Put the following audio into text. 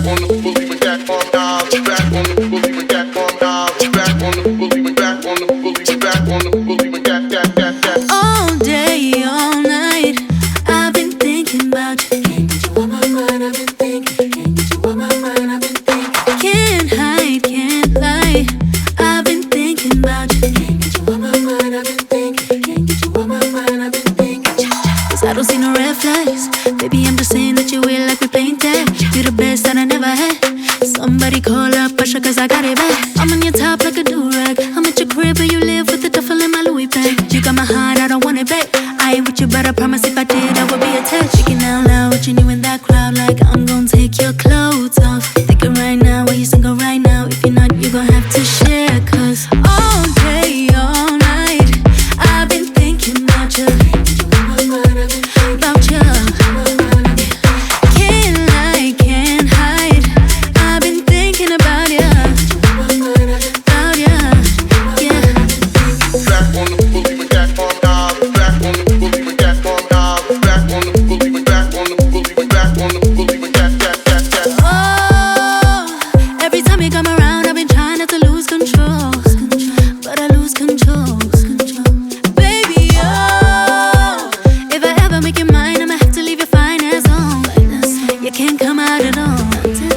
All day, all night, I've been thinking about you. Can't get you on my mind, I've been thinking. Can't get you on my mind, I've been thinking. Can't hide, can't lie, I've been thinking about you. Can't get you on my mind, I've been thinking. Can't get you on my mind, I've been thinking. 'Cause I don't see no red flags. Baby, I'm just saying that you will like we painted. You're the best that I never had. Somebody call up Usher 'cause I got it back. I'm on your top like a do-rag. I'm at your crib where you live with the duffel in my Louis bag. You got my heart, I don't want it back. I ain't with you, but I promise if I did, I would be attached. Shaking out loud, watching you in that crowd like I'm gonna take your clothes off. Thinking right now, where you single right now? If you're not, you're gonna have to share. 'Cause all day, all night, I've been thinking about you. About you. Can't lie, can't hide, I've been thinking about you. About you, yeah. Back on the boogie with that on now. Back on the boogie with that on now. Back on the boogie with back on the boogie with back on the boogie with that. Oh, every time you come around, I've been trying not to lose control, but I lose control. Baby, oh, if I ever make you mine, I'ma have to leave your fine ass home. You can't come out at all.